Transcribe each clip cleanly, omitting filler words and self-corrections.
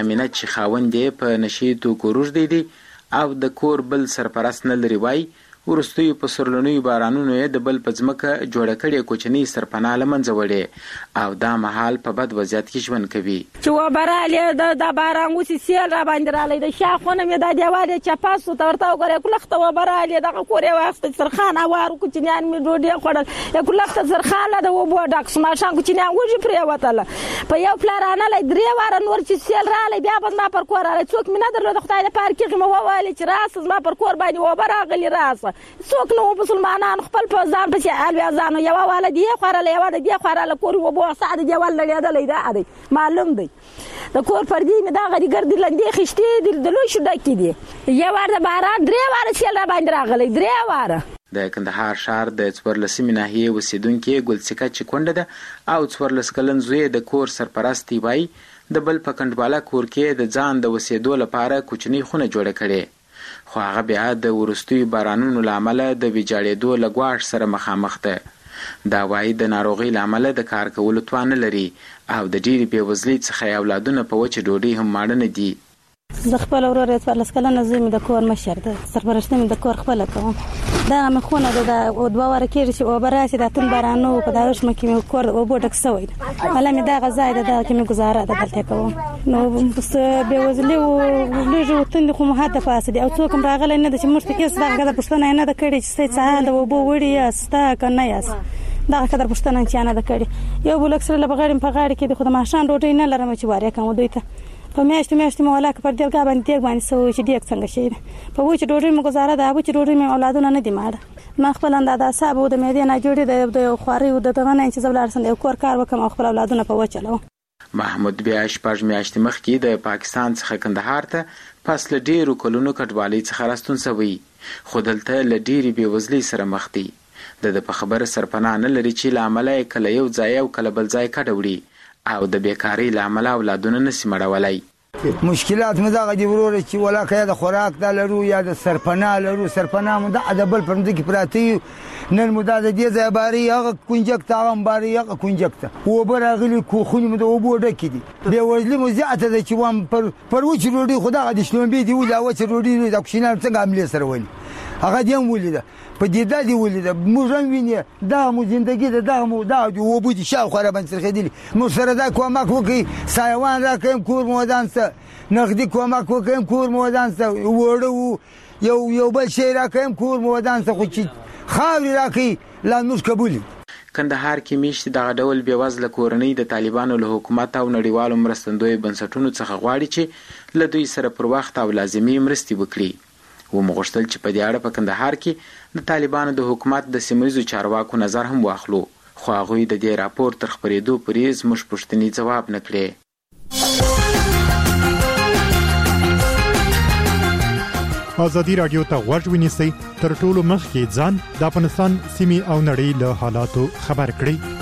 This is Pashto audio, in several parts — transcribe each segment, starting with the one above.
امینه چې خاوند یې په نشي توکو روږدی دی او د کور بل سرپرست نه لري وای ورستیو په سرلنیو بارانونو یې د بل په ځمکه جوړه کړې کوچنۍ سرپناه له منځه وړې او دا مهال په بد وضعیت کې ژوند کوي. چې وبرالې د باران اوسې سیل را باندې رالی د شاخونه مې دا دیوال یې چپاس سو ته ورته وګورې کلخته وبرالې دغه کور یې واخیسته سرخان هوار کوچنیان مې ډوډۍ خوړل کلخته سرخانله د اوبو ډک سو ماښام کوچنیان وږي پرېوتله په یو پلارانه لی 3 واره نور چې سیل رالی بیا به زما پر کور رالی څوک مې نه درلود خدای دپاره کېږي مې وویلې چې راسه زما پر کور باندې اوبه راغلي راسه څوک نو مسلمانانو خپل په ځان پسې الویازانو یوه واله دې خوړله یوه د دې خوړله کور اوبو ساعت دیوال لړېدلی دا دی معلوم دی د کور پردې مې دغه د ګردې لندې خیشتې دي د لوښو ډکې دي یو وار د باران 3 واره سیل را باندې راغلی 3 واره. د کندهار ښار د 14مې ناحیې اوسېدونکې ګلڅکه چې کونډه ده او 14 کلن زوی د کور سرپرستی وایي د بل په کنډواله کور کې د ځان د اوسېدو لپاره کوچنۍ خونه جوړه کړې خو هغه بیا د وروستیو بارانونو له امله د ویجاړېدو له ګواښ سره مخامخ ده. دا وایي د ناروغۍ له امله د کار کولو توان نه لري او د ډېرې بېوزلۍ څخه یې اولادونه په وچه ډوډۍ هم ماړه نه دي. زه خپل ورور یې 14 کلنه زوی مې د کور مشر ده سرپرستي مې د کور خپله کوم دغه مې خونه ده د 2 واره کېږي چې اوبه راشي دا تون باران نه و په دغه شمه کې مې کور اوبو ډک سوی ده هله مې دغه ځای ده دغه کې مې ګزاره ده دلته کوم نو بېوزلي و لږ وتندې خو مو حد پاسه دي او څوک هم راغلی نه ده چې موږ ته هېڅ دغه قدر پوښتنه یې نه ده کړې چې ستاسې څه حال د اوبو وړي یاست ستا که نه یاست دغه قدر پوښتنه چا نه ده کړې یو بل اکثره له بغړې په غاړې کې دي خو د ماښام ډوډۍ نه لرم چې وارې کوم دوی ته په میاشتو مې ولاکه پر دیګا باندې دیګ باندې سوی چې دیګ څنګه شي په وچه ډوډۍ مې ګزاره ده وچه ډوډۍ مې اولادونه نه دي ماړه ما خپل اندازه اعصاب او د معدې نه جوړې د خواري او د دغه نه چې زه ولاړ سم د کور کار وکم او خپل اولادونه په وچه لو. محمود بیا 6 میاشتې مخکې د پاکستان څخه کندهار ته پس له ډېرو کلونو کډوالۍ څخه راستون سوی خو دلته له ډېرې بېوزلۍ سره مخ دی. د په خبره سرپناه نه لري چې له امله یې کله یو ځای او کله بل ځای کډه وړي او د بیکارۍ له امله اولادونه نسي مړولی. مشکلات مو دغه دی وروره چې ولاکه یا د خوراک دا لرو یا د سرپناه لرو سرپناه مو د بل پر مځکې پراته نن مو دا د دې ځای باري هغه کنجک ته هغه باري هغه کنجک ته اوبه راغلي کوخونې مو د اوبو ډکې دي بېوزلي مو زیاته ده چې وام پر وچې ډوډۍ خو دغه د شلومبې دي ولې وچه ډوډۍ د کوچنیانو څنګه حملې سره ولي هغه دې هم ولیده په دې دا دې ولیده موږ هم وینې دا مو زندګي ده دغه مو دا اوبه دي شاوخوا را باندې څرخېدلي موږ سره دا کومک وکړي سایوان راکړم کور مو ودان څه نقدي کومک وکړم کور مو ودان څه وړه یو بل شی راکړم کور مو ودان څه خو چې خاورې راکړي لا موږ قبول. کندهار کې میشتې دغه ډول بېوزله کورنۍ د طالبانو له حکومت او نړیوالو مرستندویو بنسټونو څخه غواړي چې له دوی سره پر وخت او لازمي مرستې وکړي. ومغوښتل چې په دې اړه په کندهار کې د طالبانو د حکومت د سیمهییزو چارواکو نظر هم واخلو خو هغوی د دې راپور تر خپرېدو پورې زموږ پوښتنې ځواب نه کړې. ازادي راډیو ته غوږ ونیسئ تر ټولو مخکې ځان د افغانستان سیمې او نړۍ له حالاتو خبر کړئ.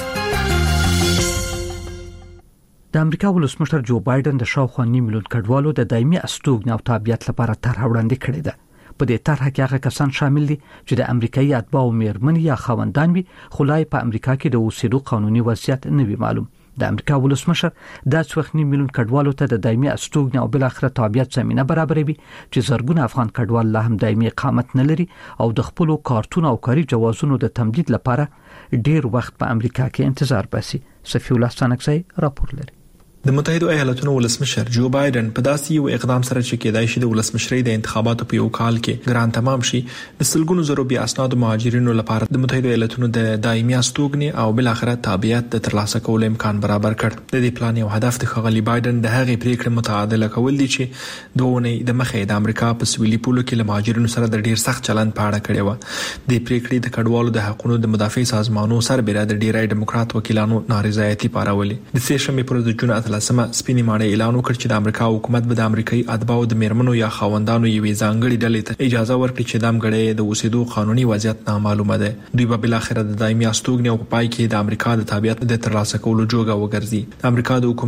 د امریکا ولسمشر جو بایدن د شاوخوا 9 میلیون کډوالو د دایمي استوګنې او تابعیت لپاره طرحه وړاندې کړې ده. په دې طرحه کې هغه کسان شامل دي چې د امریکایي اتباعو میرمنې یا خاوندان وي خو لا په امریکا کې د اوسېدو قانوني وضعیت نه وي معلوم. د امریکا ولسمشر د 9 میلیون کډوالو ته د دایمي استوګنې او بل اخره تابعیت زمينه برابروي چې زرګونه افغان کډوال لا هم دایمي اقامت نه لري او د خپل کارتونو او کاري جوازونو د تمدید لپاره ډیر وخت په امریکا کې انتظار باسي. صفی الله ستانکزی راپور لري. د متحده ایالاتونو ولسمشر جو بایدن په داسې یو اقدام سره چې کېدای شي د ولسمشرۍ د انتخاباتو په یو کال کې ګران تمام شي د سلګونو زرو بیا اسناد مهاجرینو لپاره د متحده ایالاتونو د دایمي استوګنې او بل اخره تابعیت د ترلاسه کولو امکان برابر کړ. د دې پلان یو هدف د خغلی بایدن د هغې پریکړې متعادله کول دي چې دوه د مخې د امریکا په سویلي پولو کې له مهاجرینو سره د ډیر سخت چلند په اړه کړی و. د پریکړې د کډوالو د حقوقو د مدافع سازمانونو سربېره د ډیری دیموکرات وکیلانو نارضایتي پارولې. د سېشنبې پر د جون 13 سپینې ماړه اعلان وکړ چې د امریکا حکومت به د امریکایي اتباعو د میرمنو یا خاوندانو یوې ځانګړي ډلې ته اجازه ورکړي چې د امګړې د اوسېدو قانوني وضعیت نامعلومه ده. دوی به بل اخر د دایمي استوګنې او په پای کې د امریکا د تابعیت د ترلاسه کولو جوګه وګرځي. د امریکا د حکومت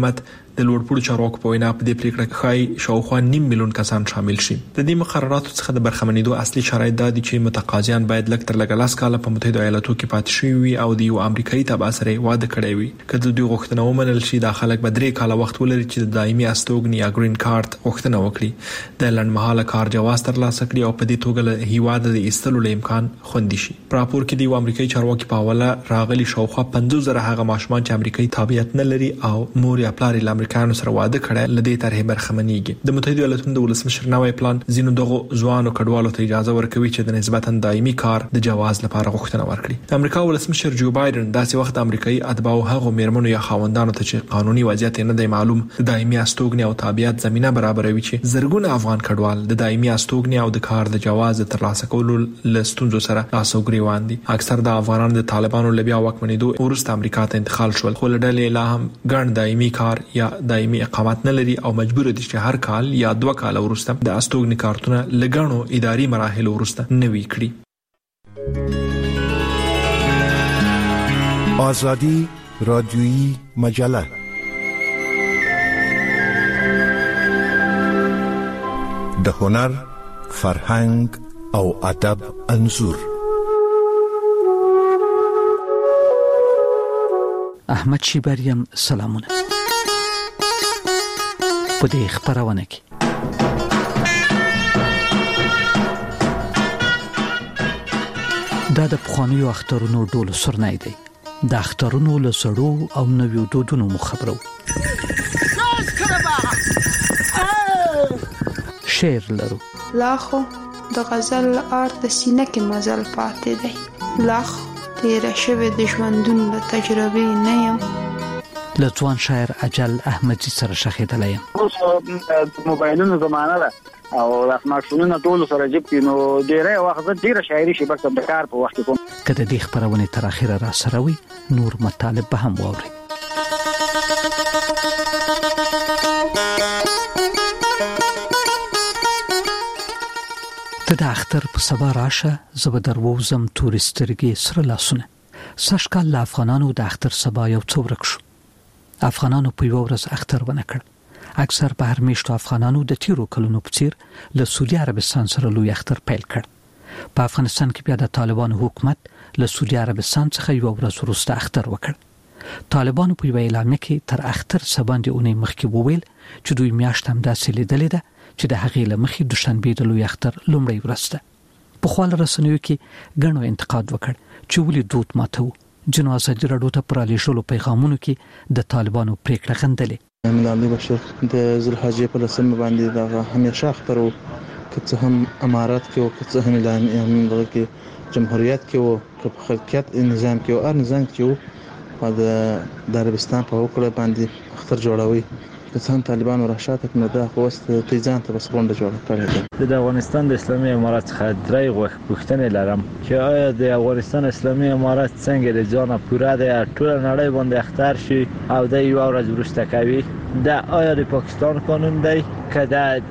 د لوړپوړو چارواکو په وینا په دې پریکړه کې خای شاوخوا 9 میلیون کسان شامل شي. د دې مقرراتو څخه د برخمنېدو اصلي شرایط دا دي چې متقاضیان باید لږ تر لږه 10 کاله په متحده ایالاتو کې پاتې شوي وي او د یو امریکایي تبع سره واده کړی وي. که د دوی غوښتنه ومنل شي دا خلک به 3 کاله وخت ولري چې د دایمي استوګنې یا گرین کارت غوښتنه وکړي، د لنډمهاله کار جواز ترلاسه کړي او په دې توګه له هیواد د ایستلو امکان خوندي شي. په راپور کې د امریکایي چارواکي په حواله راغلي شاوخوا 50,000 هغه ماشومان چې امریکایي تابعیت نه لري او مور یا پلار له امریکایانو سره واده کړي لدې طرحې برخمنېږي. د متحده ایالاتونو د ولسمشر نوی پلان ځینو دغه ځوانو کډوالو ته اجازه ورکوي چې د نسبتا دایمي کار د جواز لپاره غوښتنه وکړي. د امریکا ولسمشر جو بایدن داسې وخت امریکایي اتباعو هغه میرمنو یا خاوندانو ته چې قانوني وضعیت نه دی معلوم د دایمي استوګنې او تابعیت زمينه برابروي چې زرګونه افغان کډوال د دایمي استوګنې او د کار د جواز ترلاسه کولو لستونزو سره لاسوګریوان دي. اکثر د افغانانو د طالبانو لبیا واکمنېدو ورسته امریکا ته انتقال شول، خو لړلې لا هم ګڼ دایمي کار یا دایمي اقامت نه لري او مجبور دي چې هر کال یا 2 کال ورسته د استوګنې کارتونه لګڼو اداري مراحل ورسته نوي کړي. آزادی رادیویی مجله د هنر، فرهنګ او ادب انځور. احمد شیبریم سلامونه. په دې خبرونه کې دا د پخوانیو اخترونو ډول سرنای دی. د اخترونو له سړو او نویو دودونو مخبرو. شعر لرو. لاخو د غزل آرت د سینه کې مزل پاتې دی. لاخ تیر شوه د ژوندون له تجربې نه یم. لځوان شاعر اجل احمدی سره شخیدلای یم. اوس موبایلونو زمانہ ده او رسماشونونه ټول سره جيب کې نو ډیره وخت ډیره شاعري شي بس د کار په وخت کوم. کله دې خبرونه تر اخره را سره وي نور مطالب به هم ووري. ته د اختر په سبا راشه زبدر ووزم تورسترګي سره لاسونه. سشکال افغانانو د اختر سبا یو څورک شو. افغانانو په یو ورځ اختر ونه کړ. اکثر بهر میشتو افغانانو د تیرو کلونو په څیر له سعودي عربستان سره لوی اختر پیل کړ. په افغانستان کې بیا د طالبانو حکومت له سعودي عربستان څخه یو ورځ وروسته اختر وکړ. طالبانو په ویلامه کې تر اختر سباندې اونۍ مخکې وویل چې دوی میاشت هم داسې لیدلې ده چې د هغې لمخې دوشنبه د لوی اختر لومړی ورځ ده. په خپل رسنیو کې غنو انتقاد وکړ چې ولې دود ماتو. جنازه د رډو ته پرالې شلو پیغامونو کې د طالبانو پریکړه غندلې. ملالي بشر د ذوالحجې په لسمه باندې دا همیشه اختر او که هم امارات کې او که هم اعلان کې جمهوریت کې او که خلقیت نظام کې او هر نظام کې او د عربستان په وکړه باندې اختر جوړوي. که څنګه طالبان ورشاته کنه دا خو واست تیزان ته بس غونډه جوړه کړې ده. د افغانستان د اسلامي امارات څخه درې غوښتنې لرم چې آیا د افغانستان اسلامي امارات څنګه د ځانه پوره د ټول نړۍ باندې اختر شي او د یو ورځ وروسته کوي. دا آیا د پاکستان قانون دی که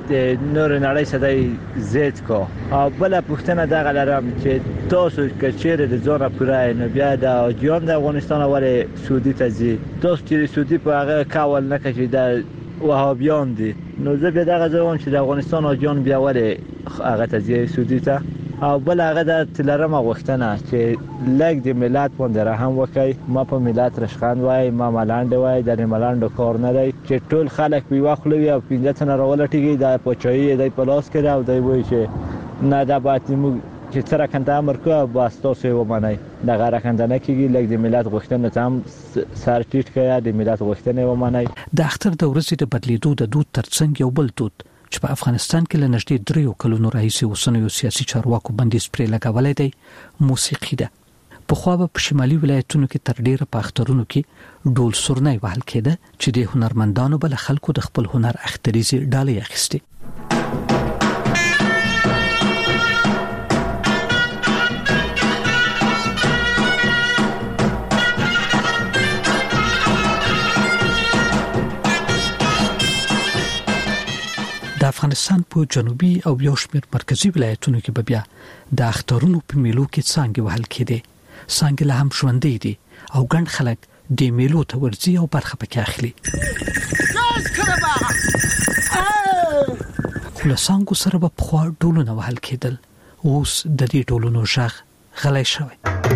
د نور نړۍ سره زید کو. او بل پوښتنه دا لرم چې تاسو که چیرې د ځانه پوره نه بیا د اجیان د افغانستان ولې سعودي ته ځي. تاسو چې سعودي په هغه کول نه کوي د وهابیان دي نو زه به دغه ځوان چې د افغانستان اجیان بیا ولې هغه ته ځي سعودي ته. او بل هغه د تلرمه غوښتنه چې لګ د ملت باندې رحم وکړي. ما په ملت رشخند وای ما ملاند وای د ملاند کار نه دی چې ټول خلک په واخلوي او 15 تنه راولټيږي د پچایي د پلاس کړه او دی وای چې نه دا باید موږ چې تر کنده امر کو بس تاسو و منای د غیر کنده نه کیږي لګ د ملت غوښتنه تام سر ټیټ کړه د ملت غوښتنه و منای. د اختر د ورځې د بدلیدو د دود ترڅنګ یو بل دود چې په افغانستان کې لنږدې 3 کلونو راهیسې اوسنیو سیاسي چارواکو بندیز پرې لګولای دی موسیقي ده. په خو په شمالي ولایتونو کې تر ډیره په اخترونو کې ډول سورنۍ وهل کېده چې د هنرمندانو بل خلکو د خپل هنر اختریزي ډالۍ اخیستي. د افغانستان په جنوبي او یو شمېر مرکزی ولایتونو کې به بیا د اخترونو په میلو کې څنګه وهل کېده. څنګه له هم ژوندې دي او ګڼ خلک د میلو ته ورځي او برخه پکې اخلي. له څنګه سره په خوا ډولونه وهل کېدل. اوس د دې ډولونو ژغ غلی شوی.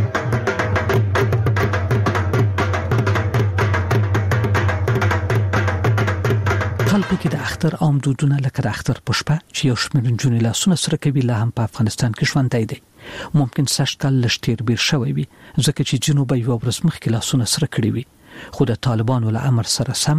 خلکو کې د اختر عام دودونه لکه د اختر پشپه چې یو شمېر نجونې لاسونه سره کوي لا هم په افغانستان کې ژوندی دی. ممکن سږ کال لږ تیر بیر شوی وي ځکه چې جنوب یو ورځ مخکې لاسونه سره کړي وي، خو د طالبانو له امر سره سم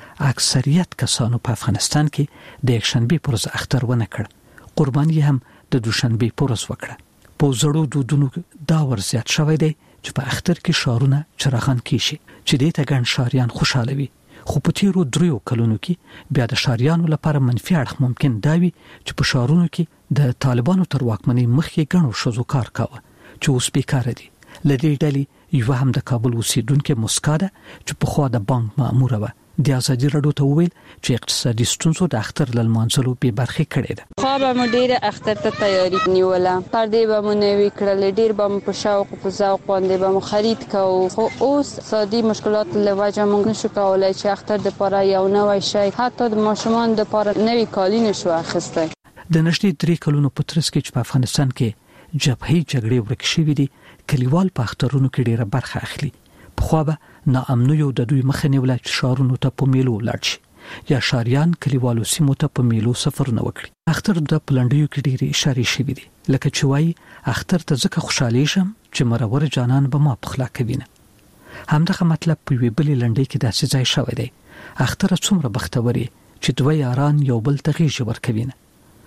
اکثریت کسانو په افغانستان کې د یکشنبه پر ورځ اختر ونه کړ. قرباني هم د دوشنبه پر ورځ وکړه. په زړو دودونو دا ور زیات شوی دی چې په اختر کې شارونه چراغان کیشي چې دې ته ګڼ شاریان خوشاله وي. خو په تیرو 3 کلونو کې بیا د شاریانو لپاره منفي اړخ ممکن دا وي چې په شارونو کې د طالبانو تر واکمنۍ مخکې ګڼو شوزو کار کاوه چې اوس بیکاره دي. لدې ډلې یو هم د کابل اوسیدونکو مسکا ده چې په خوا د بانک مامور و. د ازادي راډیو ته وویل چې اقتصادي ستونزو د اختر لمانځلو به برخه کړې ده. خو به مو ډیره اختر ته تیاری نیوله، پردې به مو نوي کړل، ډیر به مو په شوق او په ذوق باندې به مو خرید کوو. خو اوس اقتصادي مشکلات له وجه موږ نشو کولای چې اختر د لپاره یو نوې شی حتی د ماشومان د لپاره نوې کالي نشو اخیسته. د نږدې 3 کلونو په ترڅ کې چې په افغانستان کې جبهې جګړې ورک شوې دي، کلیوال په اخترونو کې ډیره برخه اخلي. خو به ناامنیو د دوی مخه نیول چې شارونو ته په میلو لاړ شي یا شاریان کلیوالو سیمو ته په میلو سفرونه وکړي. اختر د پلانډیو کې ډېری اشاره شوې دي لکه چې وایي اختر ته ځکه خوشاله شم چې مرور جانان به ما پخلا کوي نه. همدغه مطلب په وی بلې لنډۍ کې داسې ځای شوی دی. اختر څومره بختوري چې دوی یاران یو بل ته غیږ ورکوي نه.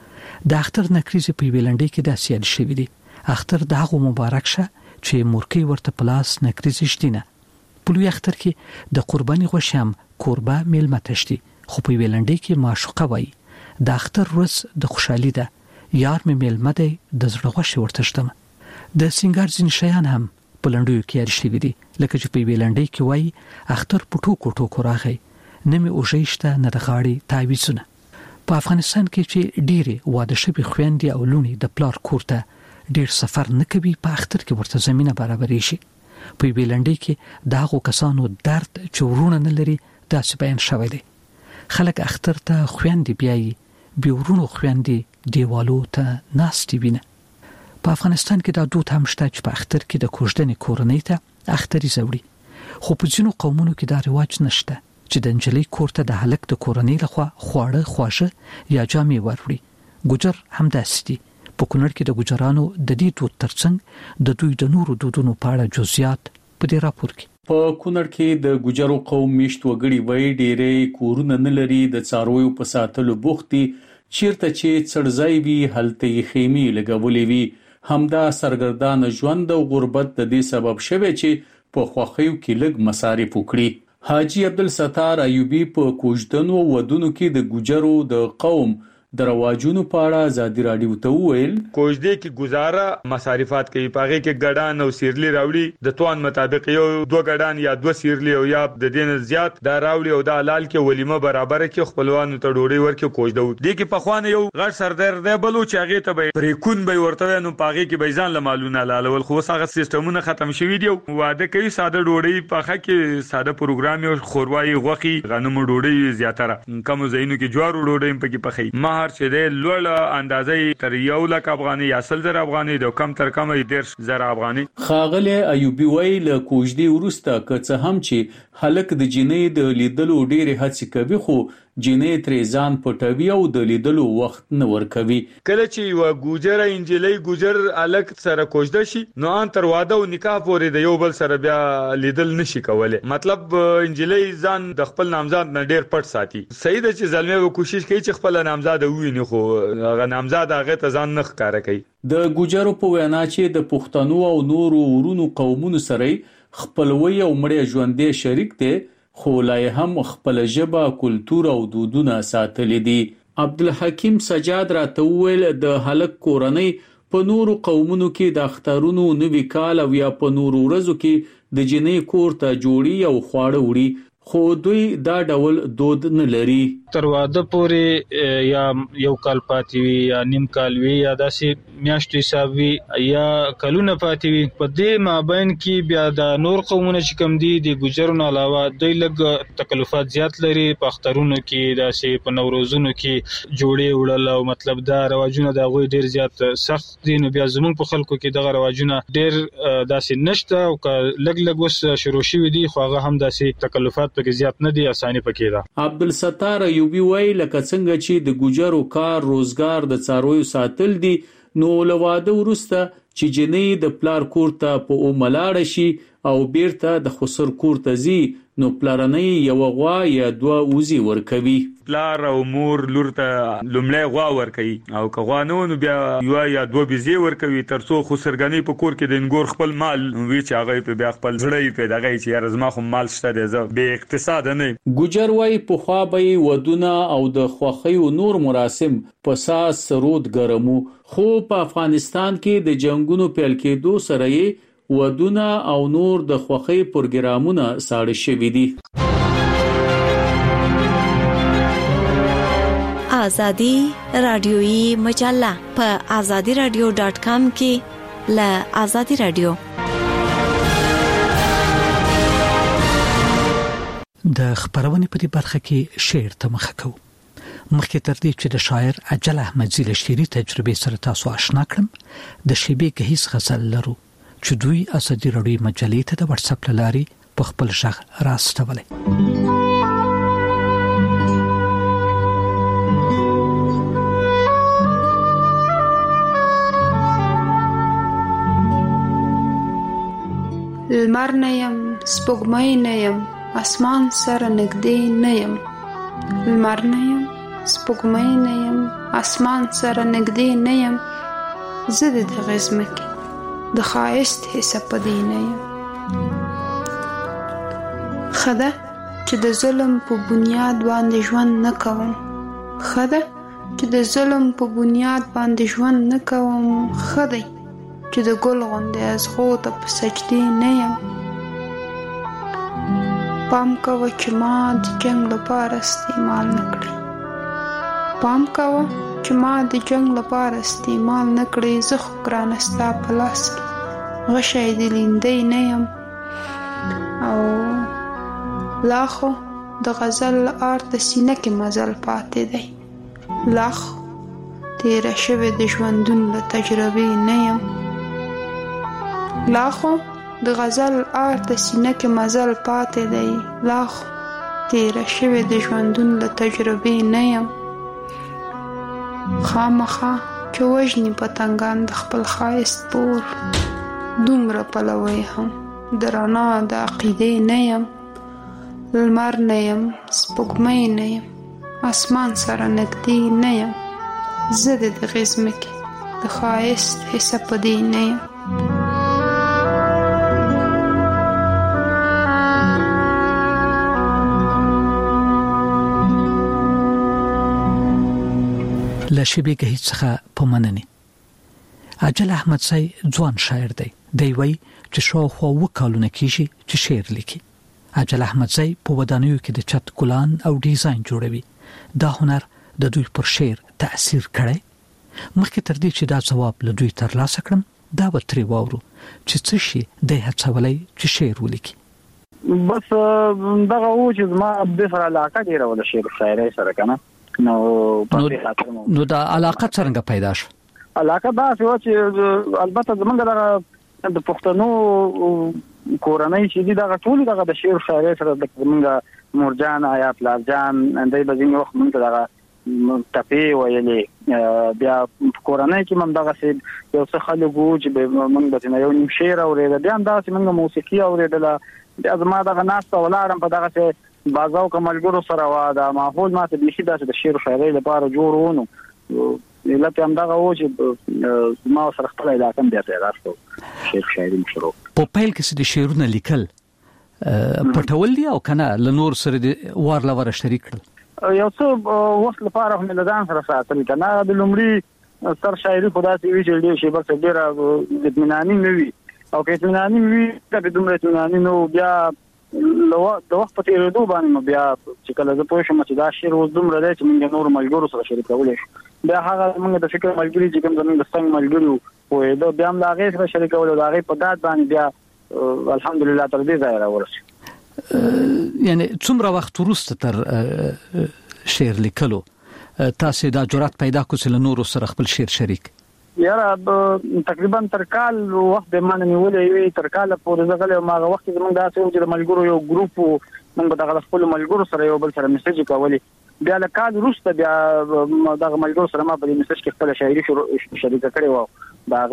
د اختر نکریزې په وی لنډۍ کې داسې یاد شوی دی. اختر دغه مبارک شه چې مورکي ورته پلاس نکریزې شتینه. په لوی اختر کې د قرباني غوښم قربا میلمه تشتي، خو په ویلنډي کې معشوقه وای د اختر ورځ د خوشحالي ده، یار مې میلمه دی د زړه غوښ ورته شتم. د سنگار ځین شیان هم په لنډیو کې یادشتي دي لکه چې په ویلنډي کې وای اختر پټو کوټو کوراغي نمي اوجېشته نه د غاړي تعویزونه. په افغانستان کې چې ډېری واده شوی خويندې او لونی د پلار کوړه ډېر سفر نه کوي، په اختر کې ورته زمينه برابرې شي. په ویلنډي کې داغو کسانو درد چورونه نه لري داسې بیان شوی دی. خلک اختر ته خويندې بیاي بیورونو خويندې دیوالو ته ناستې وینه. په افغانستان کې دا دود هم شته چې په اختر کې د کوژدنې کورنۍ ته اختري زوړي، خو په ځینو قومونو کې دا رواج نشته چې د انجلۍ کور ته د هلک د کورنۍ لخوا خواړه خواشه یا جامې وروړي. ګوجر هم داسې دي. په کونړ کې د ګوجرانو د دې دود ترڅنګ د دوی د نورو دودونو په اړه جزئیات په دې راپور کې. په کونړ کې د ګوجرو قوم میشت وګړي وای ډېرې کورونه نه لري، د څارویو په ساتلو بوختي، چیرته چې څړځای وي هلته یې خیمې لګولې وي. همدا سرګردان ژوند او غربت د دې سبب شوی چې په خوخیو کې لږ مصارف وکړي. حاجی عبدالستار ایوبی په کوژدنو ودونو کې د ګوجرو د قوم د رواجونو په اړه ازادي راډیو ته وویل کوژدې کې گزاره مصارفات کوي، پاغه کې ګډان او سیرلی راوړي، د توان مطابق یو 2 ګډان یا 2 سیرلی او یا د دین زیات دا راوړي او د حلال کې ولیمه برابر کې خپلوانو ته ډوډۍ ورکې کوژدو. د کې په خوانه یو غړ سردار دی بلو چې هغه ته به پریکون به ورته نو پاغه کې به ځان لمالونه لالول، خو هغه سیستمونه ختم شوي دي. واده کوي ساده ډوډۍ پاخه کې ساده پروګرام او خوروای غوخي غنمو ډوډۍ زیاتره کم زینو کې جوارو ډوډۍ پکې پخې مہر چې د لوړ اندازې تر 1 لک افغاني یا 100,000 افغاني د کم تر کم 10,000 افغاني. خاغله ایوبی ویل کوژدې ورسته که څه هم چې هلک د جنې د لیدلو ډېر هڅه کوي، خو جنې ترې ځان پټوي او د لیدلو وخت نه ورکوي. کله چې یو ګوجر انجلۍ ګوجر الک سره کوژده شي نو ان تر واده او نکاح پورې د یو بل سره بیا لیدل نشي کولای. مطلب انجلۍ ځان د خپل نامزاد نه ډېر پټ ساتي. صحیح ده چې زلمه و کوشش کوي چې خپل نامزاد وویني، خو هغه نامزاد هغه ته ځان نه ښکارا کوي. د ګوجرو په وینا چې د پښتنو او نورو ورونو قومونو سره خپلوي او مړی ژوندې شریک دي، خو لا هم خپل ژبه، کلتور او دودونه ساتلي دي. عبدالحکیم سجاد راته ویل د هلک کورنۍ په نورو قومونو کې د اخترونو نوي کال او یا په نورو ورځو کې د جنې کور ته جوړي او خواړه وړي، خو دوی دا ډول دود نه لري. تر واده پورې یا یو کال پاتې وي یا نیم کال وي یا داسې میاشتې حساب وي یا کلونه پاتې وي. په دې مابین کې بیا د نور قومونه چې کوم دي د ګوجرونو علاوه دوی لږ تکلفات زیات لري. په اخترونو کې داسې په نوروزونو کې جوړې وړل او مطلب دا رواجونه د هغوی ډېر زیات سخت دي. نو بیا زموږ په خلکو کې دغه رواجونه ډېر داسې نشته او لږ اوس شروع شوي دي خو هغه هم داسې تکلفات پکې زیات نه دي، اساني پکې ده. عبدالستار ایوبی وای لکه څنګه چې د ګوجرو کار روزګار د څارویو ساتل دي نو له واده وروسته چې جنې د پلار کور ته په اوملاړ شي او بیرته د خسر کور ته ځي نو پلارنۍ یو غوا یا دوه وزي ورکوي. پلار او مور لور ته لومړی غوا ورکوي او که غوا نه نو بیا یو یا دوه بيزي ورکوي ترڅو خسرګنۍ په کور کې د انګور خپل مال وی چې هغه په بیا خپل ځړې په دغه چې یارزما خو مال شته د به اقتصاد نه. ګوجر وای په خوا به ودونه او د خوخي او نور مراسم په ساس سرود ګرمو خو په افغانستان کې د جنگونو پیل کېدو سره یې ودونه او نور د خوخي پروګرامونه ساړه شوي دي. آزادی رادیویی مجله په azadiradio.com کې له آزادی رادیو. د خبرونې په دې برخه کې شعر ته مخه کوو. مخکې تر دې چې د شاعر اجل احمدزي له شعري تجربې سره تاسو آشنا کړم د شیبې گهیز غزل لرو چې دوی آزادی رادیو مجلې ته د واتس اپ لارې په خپل ژغ راستولې. لمر نه یم سپوږمۍ نه یم اسمان سره نږدې نه یم. لمر نه یم سپوږمۍ نه یم اسمان سره نږدې نه یم. زه د دغې ځمکې د ښایست حصه په دې نه یم. ښه ده چې د ظلم په بنیاد باندې ژوند نه کوم. ښه ده چې د ظلم په بنیاد باندې ژوند نه کوم. ښه دی چې د ګل غوندې ازغو ته په سجدې نه یم. پام کوه چې ما د جنگ لپاره استعمال نه کړې. پام کوه چې ما د جنگ لپاره استعمال نه کړې. زه خو ګرانه ستا په لاس کې غشی د لیندۍ نه یم. او لا خو د غزل آر د سینه کې مزل پاتې دی. لا خو تیره شوې د ژوندون له تجربې نه یم. لا خو د غزل آر د سینه کې مزل پاتې دی. لا خو تیره شوې د ژوندون له تجربې نه یم. خامخا چې وژني پتنګان د خپل ښایست پور دومره پلوی هم د رڼا د عقیدې نه یم. لمر نه یم سپوږمۍ نه یم اسمان سره نږدې نه یم. زه د دغې ځمکې د ښایست حصه په دې نه یم. له شیبې گهیز څخه په مننې. اجل احمدزي ځوان شاعر دی. دی وایي چې شاوخوا 2 کالونه کېږي چې شعر لیکي. اجل احمدزي په ودانیو کې د چت ګلان او ډیزاین جوړوي. دا هنر د دوی پر شعر تأثیر کړی. مخکې تر دې چې دا ځواب له دوی ترلاسه کړم دا به ترې واورو چې څه شي دی هڅولی چې شعر ولیکي. بس دغه و چې زما د سره علاقه ډېره وه د شعر شاعرۍ سره که نه نو دا علاقه څنګه پیدا شو؟ علاقه داسې وه چې البته زمونږ دغه د پښتنو کورنۍ چې دي دغه ټولې دغه د شعر شاعرۍ سره زمونږ مورجان یا پلارجان دی به ځینې وخت مونږ ته دغه ټپې ویلې. بیا په کورنۍ کې هم دغسې یو څه خلک وو چې مونږ به ځینې یو نیم شعر اورېده. بیا هم داسې مونږ موسیقي اورېدله. بیا زما دغه ناسته ولاړم په دغسې بازاو که ملګرو سره وه دا ماحول ماته بیخي داسې د شعر و شاعرۍ لپاره جوړ و. نو علت یې همدغه و چې زما سره خپله علاقه هم بیا پیدا شو شعر شاعري م شروع. په پیل کې چې د شعرونه لیکل پټول دي او که نه له نور سره د وار له واره شریک کړل؟ یو څه وخت لپاره خو مې له ځان سره ساتل که نه. د لومړي سر شاعري خو داسې وي چې ډېر شیبه څه ډېره اطمیناني نه وي او که اطمیناني وي که دومره اطمیناني نه و بیا د وخت په تیریدو باندې بیا چې کله زه پوه شم چې دا شعر اوس دومره دی چې موږ نور ملګرو سره شریکولی شو بیا هغه موږ د فکر ملګري چې کوم زموږ د څنګ ملګري پوهېده بیا هم د هغې سره شریکول او د هغې په داد باندې بیا الحمدلله تر دې ځایه راورسېد. یعنی څومره وخت وروسته تر شعر لیکلو تاسو دا جرأت پیدا کړو چې له نورو سره خپل شعر شریک؟ یاره تقریبا تر کال وخت به مانه نیولې وي تر کال پورې زغله ما وخت زمونږ داسې و چې د ملګرو یو ګروپ موږ دغه خپل ملګرو سره یو بل سره میسج کولی بیا له کال وروسته بیا دغه ملګرو سره ما په میسج کې خپل شاعري شریک کړې و دا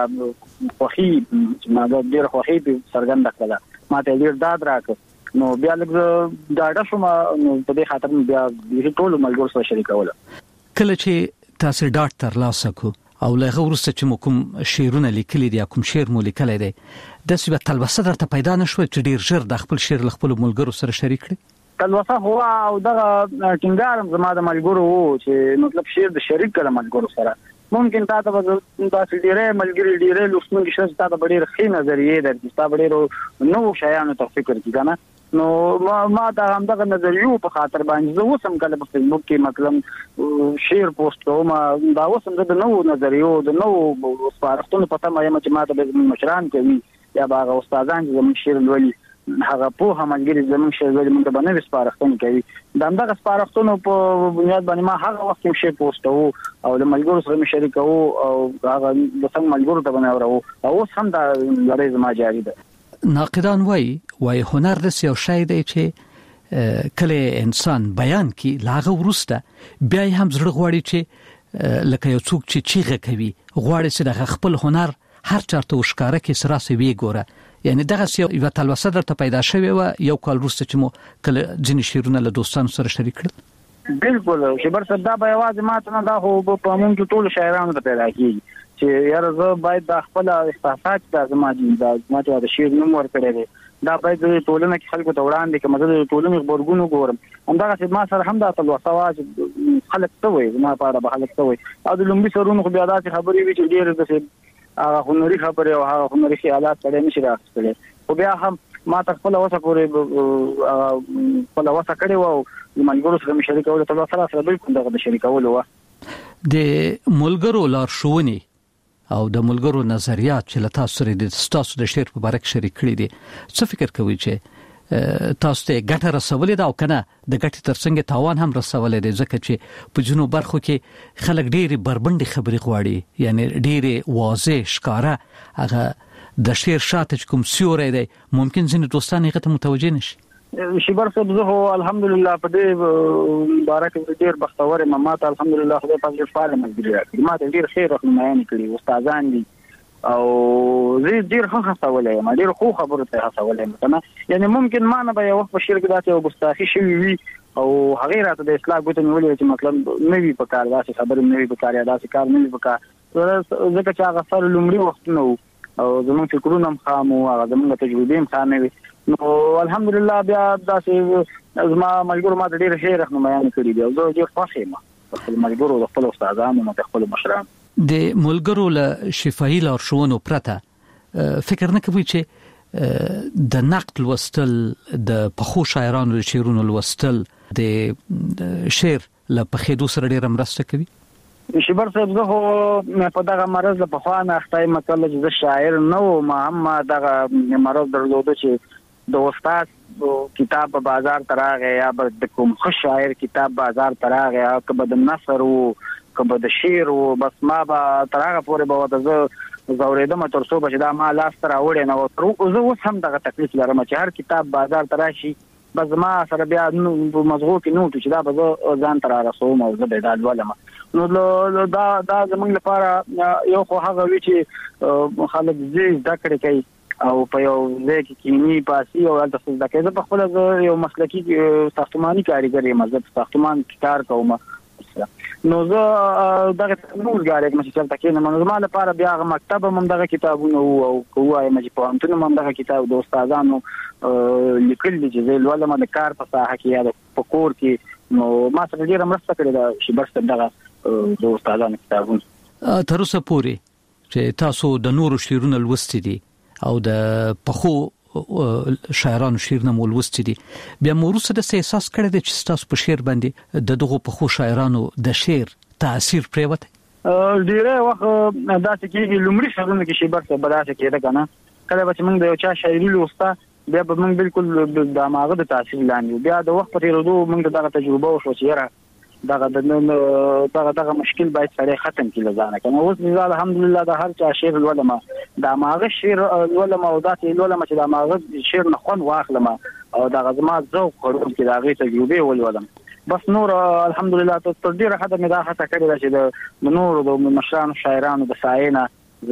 غي خوخي ما د ډیر خوخي سرګند کړه ما ته ډیر داد راکړ نو بیا لږ دا شوم نو په دې خاطر بیا د ټول ملګرو سره شریکول. کله چې تاسو ډاکټر لاسه کو او له ورسته چې کوم شعرونه لیکلي دي کوم شعر مو لیکلی دی د سبب تلوسه درته پیدا نشو چې ډیر ژر د خپل شعر خپل ملګرو سره شریک کړي؟ تلوسه هو او دغه ټینګارم زما د ملګرو وو چې مطلب شعر د شریک کړه ملګرو سره ممکن تاسو د ډیرې ملګری ډیرې لوستونکي شته تاسو ډیر ښه نظریه درته تاسو ډیر نو شایانو ته فکر کیږي نو ما دا هم دغه نظریو په خاطر باندې زه وسم کله په فیسبوک کې مطلب شعر پوسټ کوم دا وسم د نو نظریو د نو سپارښتنو پته ما چې ما ته مشران کوي یا باغ استادان چې زموږ شعر لولي هغه په همګری زموږ شعر لولي موږ باندې سپارښتنه کوي دا دغه سپارښتنو په بنیاد باندې ما هغه وخت کې شعر پوسټ او د ملګرو سره مشارکت او هغه د څنګه ملګرو ته باندې او اوس هم دا لړۍ زما جاری ده. ناقدان وای هنر د یو شی دی چې کله انسان بیان کی لاغه ورسته بیا هم زړه غواړي چې لکه یو څوک چې چیغه کوي غواړي چې د خپل هنر هر چارته وشکاره کې سره سوي ګوره یعنی دغه یو تلوسه درته پیدا شوی و یو کال وروسته چې مو کله ځینې شعرونه له دوستانو سره شریک کړل؟ بالکل شبر صاحب دا به یوازې ماته نه دا خو په موږ ټول شاعرانو ته پیدا کیږي چې یاره زه باید د خپل احساسات د زما د شعر نوم ورکړی دی دا باید د ټولنې کې خلکو ته وړاندې کړم زه د ټولنې غبرګون وګورم همدغسې ما سره هم دا تلوسه وه چې خلک څه وایي زما په اړه به خلک څه وایي او د لومړي سرونو خو بیا داسې خبرې وي چې ډېرې داسې هغه هنري خبرې او هغه هنري خیالات سړی نشي راخیستلی خو بیا هم ما ته خپله وسه پورې خپله وسه کړې وه او د ملګرو سره مې شریکولو تلوسه راسره بالکل دغه د شریکولو وه. د ملګرو لارښوونې او د ملګرو نظریات چې له تاسو سره د تاسو د شعر په اړه کې شریک کړي دي څه فکر کوئ چې تاسو ته ګټه رسولې ده او کنه د ګټې ترڅنګ تاوان هم رسولې ده ځکه چې په جنوب برخو کې خلک ډېری بربندې خبرې غواړي یعنی ډېری واضح ښکارا هغه د شعر شاته کوم سیوري دی ممکن ځینې دوستان یې ته متوجه نشي. شبر صاحب زه هو الحمدلله په دې باره کې ډېر بختور یم ما ته الحمدلله خدای پاک ډېر فعال ملګري راکړي ما ته ډېر ښې رهنمایانې کړي استادان دي او زه ډېر ښه هڅولی یم ډېر ښو خبرو ته هڅولی یم که نه یعنې ممکن ما نه به یو وخت په شعر کې داسې یو ګستاخي شوي وي او هغې راته د اصلاح ګوته نیولې چې مطلب نه وي په کار داسې خبرې نه وي په کار یا داسې کار نه وي په کار ځکه چې هغه سر لومړي وختونه وو او زموږ فکرونه هم خام وو هغه زموږ تجربې هم خامې وي نو الحمدلله بیا داسې زما ملګرو ما ته ډېر ښې رهنمایانې کړي دي او زه ډېر خوښ یم د خپل ملګرو د خپلو استادانو نه د خپلو مشرانو. د ملګرو له شفاهي لارښوونو پرته فکر نه کوئ چې د نقد لوستل د پخو شاعرانو د شعرونو لوستل د شعر له پخېدو سره ډېره مرسته کوي؟ شبر صاحب زه خو په دغه مرض له پخوا نه اخته یم کله چې زه شاعر نه وم هم دغه مرض درلوده چې د استاد کتاب په بازار ته راغی یا به د کوم ښه شاعر کتاب بازار ته راغی که به د نثر و که به د شعر و بس ما به تر هغه پورې به ورته زه ځورېدم تر څو به چې دا ما لاس ته راوړی نه زه اوس هم دغه تکلیف لرم چې هر کتاب بازار ته راشي بس ما سره بیا په مزغو کې نوټ چې دا به زه ځان ته رارسوم او زه به دا لولم نو دا زموږ لپاره یو خو هغه وي چې خلک زده کړې کوي او په یو ځای کې کینی پاسي او هلته زده کوي زه په خپله زه یو مسلکي ساختماني کارګر یم زه په ساختمان کې کار کوم نو زه دغه روزګار یم چې چلته کېنم نو زما لپاره بیا هغه مکتب هم دغه کتابونه وو او که ووایم چې پوهنتون هم دغه کتاب د استادانو لیکل دي چې زه لولم د کار په ساحه کې یا په کور کې نو ما سره ډېره مرسته کړې ده شبر صاحب دغه د استادانو کتابونه. تر اوسه پورې چې تاسو د نورو شعرونه لوستي دي او د پخو شاعرانو شعرونه مولوست دي بیا موروسه د احساس کړی د چې تاسو په شعر باندې د دغه په خو شاعرانو د شعر تاثیر پریوت ډیره وخت داسې کېږي لومړی شعرونه کې شی برته بداسه کېده کنه کله به موږ د یو چا شاعري لوسته بیا به موږ بالکل د ماغه د تاثیر لاندې بیا د وخت په تیریدو موږ دغه تجربه وشو چې یاره دغه مشکل باید سره ختم کړي ځانه کنه اوس مثال الحمدلله د هر چا شعر ولما د ماغه شعر ولما او داسې ولما چې د ماغه شعر نه خون واخلم او دغه زما ذوق خورم کې دغه تجربه ولولم بس نور الحمدلله تر ډیره حد مې دا هڅه کړې چې د نور د مشرانو شاعرانو د ساينه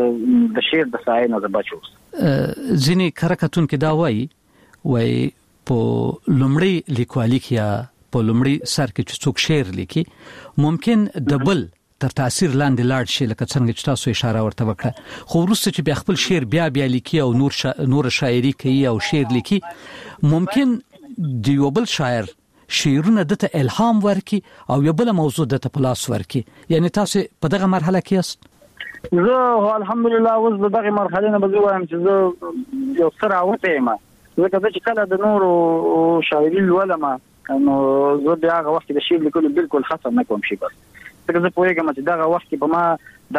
د شعر د ساينه د بچو ځینې کارکتون کې دا وایي په لومړی لیکوالي کې په لومړی سر کې چې څوک شعر لیکي ممکن دبل تر تاثیر لاندې لاړ شي لکه څنګه چې تاسو اشاره ورته وکړه خو وروسته چې بیا خپل شعر بیا لیکي او نور شاعري کوي او شعر لیکي ممکن د یو بل شاعر شعرونه دته الهام ورکي او یو بل موضوع دته پلاس ورکي یعنی تاسو په دغه مرحله کې یاست زه الحمدلله اوس دغه مرحله نه بزوم چې زه یو سره اوته یم زه چې کله د نور شاعري ولما نو زه بیا هغه وخت د شعر لیکلو بالکل خاصه نه کوم شي بس څنګه زه پوهیږم چې دغه وخت په ما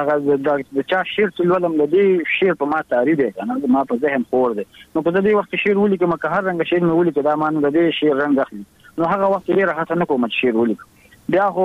د چا شعر ولولم د دې شعر په ما تعریف دی کنه ما په ذهن خور دی نو په دې وخت شعر ولیکم که هر رنګ شعر مې ولیکم دا مانو د دې شعر رنګ اخلي نو هغه وخت ډیره هڅه نه کوم چې شعر ولیکم بیا خو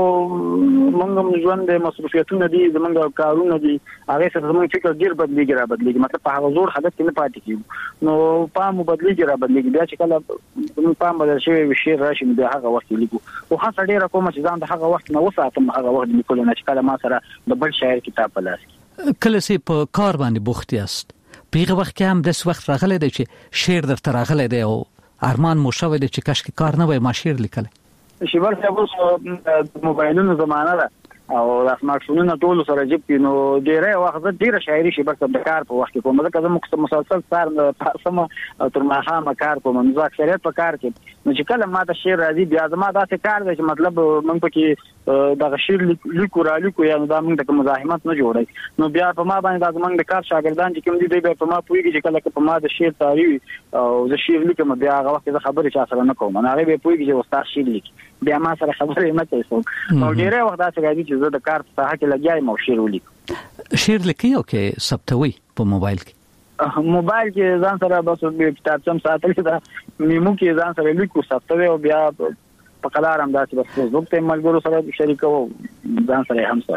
موږ ژوند د مصروفیتونو دي زمونږ کارونه دي هغه څه زموږ فکر ډیر بدلیږي مطلب په هغه زور حالت کې نه پاتې کیږي نو پام بدلیږي بیا چې کله پام بدل شي شعر راشي بیا هغه وخت لیکو او خاصه ډیره کوم چې ځان د هغه وخت نه وساتم هغه وخت لیکل نه چې کله ما سره د بل شاعر کتاب په لاس کې کله چې په کار باندې بوخت یاست پیغه وخت کې هم د وخت راغلی دی چې شعر درته راغلی دی او ارمان مو شوی دی چې کاش کې کار نه وای ما شعر لیکل شیبر صاحب موبایلونو زمانہ ده او د سمارټ فونونو ټول سره جيب کې نو ډیره وخت ډیره شاعري شیبر صاحب د کار په وخت کې کوم ځکه زه مسلسل سار سم تر ماښامه کار کوم نو اکثریت په کار کې نو چې کله ما د شعر راځي بیا زما داسې کار دی چې مطلب موږ پکې د شعر لیکو یا دا موږ د مزاحمت نه جوړي نو بیا په ما باندې د موږ د کار شاګردان چې کوم دي به په ما پويږي چې کله په ما د شعر تعریف او د شعر لیکم بیا هغه وخت زه خبرې چا سره نه کوم نه هغه به پويږي چې استاد شعر لیکي بیا ما سره خبرې نه کوي نو ډیره وخت داسې راځي چې زه د کار په ساحه کې لګیایم او شعر ولیکم شعر لیکي او کې ثبتوي په موبایل کې موبایل کې ځان سره بس کتاب سم ساتل دا میمو کې ځان سره لیکو ثبتوي او بیا په قلار هم داسې بس وخت ملګرو سره شریکو ځان سره هم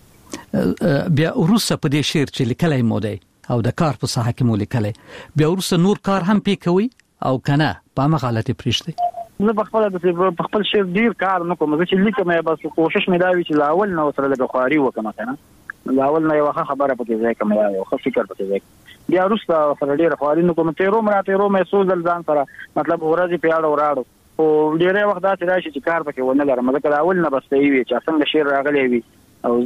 سره بیا ورسره په دې شعر چې لیکلای مو دی او د کار په ساحه کې مو لیکلای بیا ورسره نور کار هم پې کوي او کنه په مغالطه پریشته زه په خپل شعر ډیر کار نه کوم زه چې لیکم بس کوشش مې دا وی چې لاول نو سره د خواري وکم کنه لاول نه یو خبره پکې ځای کوم یو فکر پکې ځای بیا وروسته سره ډیر خواري نه کوم تیرو مې سوزل ځان سره مطلب ورځي پیاړو وراړو او ډیره وخت دا چې راشي چې کار پکې ونه لرم ځکه لاول نه بس وی چې څنګه شعر راغلی وي او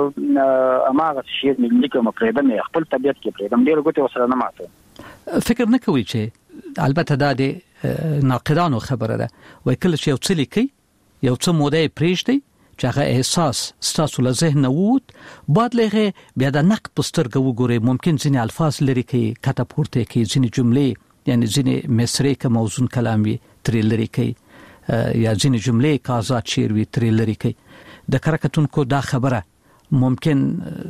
زه اماغه شعر مې لیکم پرېدم خپل طبيعت کې پرېدم ډیر ګوتې وسره نه ماته فکر نه کوي چې البته دا د ناقدانو خبره ده وای کله چې یو څه لیکي یو څه موده پریږدي چې هغه احساس ستاسو له ذهن ووت بعد لغه بیا د نقد پسترګو وګوري ممکن ځینې الفاظ لري کې کته پورته کې ځینې جملې یعنی ځینې مصرع ک موزون کلام وي ترې لري کې یا ځینې جملې کا آزاد شعر وي ترې لري کې د کارکتونکو دا خبره ممکن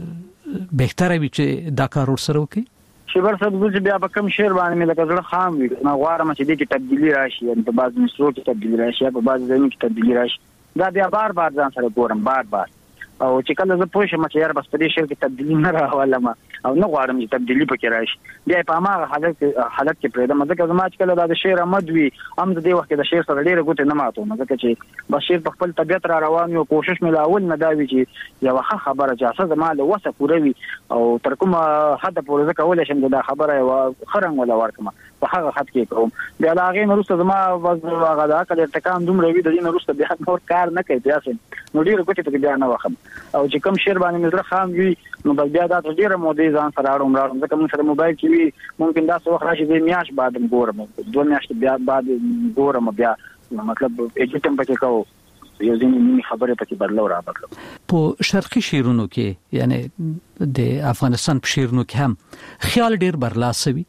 بهتره وي چې دا کار ورسره وکړي شیبر صاحب چې بیا په کم شعر باندې مې لکه زړه خام وي نو غواړم چې دې کې تبدیلی راشي یعنی په بعض مصرو کې تبدیلی راشي په بعض ځایونو کې تبدیلی راشي دا بیا بار ځان سره ګورم بار او چې کله زه پوه شم چې یار بس په دې شعر کې تبدیلی نه راولم او نه غواړم چې تبدیلی پکې راشي بیا په ما حالت کې پرېدم ځکه زما چې کله دا شعر آمد وي هم د دې وخت د شعر سره ډېر ګوتې نه ماتوم ځکه چې بس شعر په خپل طبيعت را روان یو کوشش مې لاول نه دا وی چې یو ښه خبره چې اساس زما له وسه پوره وي او تر کومه حد پورې ځکه ولې شم دا خبره یو خرنګ ولا ورکم په هغه حد کې کوم بیا لاغې نو وروسته زما هغه دا کله ارتکام دومره وي د دې وروسته بیا نور کار نه کوي بیا نو ډېر ګوتې ته بیا نه وخم او چې کوم شعر باندې مزره خام وي نو بیا دا ډېر مودې ځان سره اړم ځکه موږ سره موبایل کې وي ممکن دا څه وخت راشي د میاش بعد ګورم 2 میاشتې بیا بعد ګورم بیا مطلب اجتم پکې کوو یو ځینې خبره پکې بدلو را بدلو په شرقي شعرونو کې یعنی د افغانستان په شعرونو کې هم خیال ډېر برلاسه وي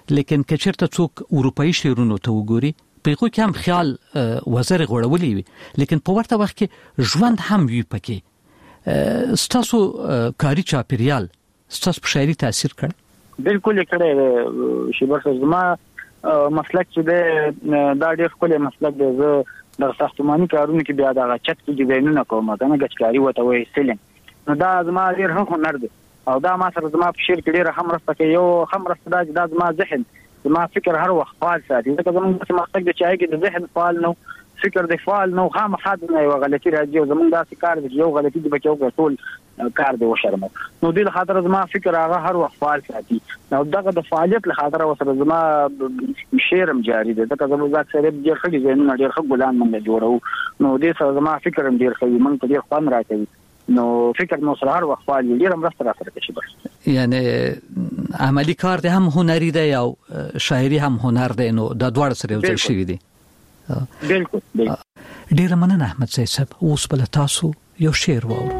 لیکن کچرته څوک اروپאי شعرونو ته وګوري په خو کې هم خیال وزر غوړولې وي، لیکن په ورته وخت کې ژوند هم وي پکې. ستاسو کاری چاپیریال ستاسو په شاعري تاثیر کړ؟ بالکل کړی شیبر صاحب. زما مسلک چې دا ډېر خپل مسلک دی. زه د ساختماني کارونو کې بیا دا چت کې ډیزاینونه کوم، دا نه ګچکاری وته وای سیلینګ. نو دا زما ډېر هم هنر دی او دا ما سره زما په شعر کې ډېر هم راسته کوي. یو هم راسته دا زما ذهن زما فکر هر وخت فعال ساتي. ځکه زموږ چې مسلک د چای کې د ذهن فعال نو فکر د فعال نو خامخا نه یو غلطي راځي او زموږ داسې کار دی یو غلطي د بچو ټول کار دی وشرمو. نو د خاطر زما فکر هغه هر وخت فعال ساتي. نو دغه د فعالیت له خاطر وسره زما شعرم جاری دی. ځکه زموږ ځکه ډېر ښه ډیزاین ډېر ښه ګلان موږ جوړو. نو دې سره زما فکر هم ډېر ښه موږ ته ډېر خوند راکوي. نو فکر نو سره هر وخت فعال ډېر هم راستره کوي. بس یعنی عملی کار دی هم هنري دی او شاعري هم هنر دی، نو دا دواړه سره یو ځای شوي دي. بالکل. ډېر مننه احمد صاحب. اوس بل تاسو یو شعر واورو.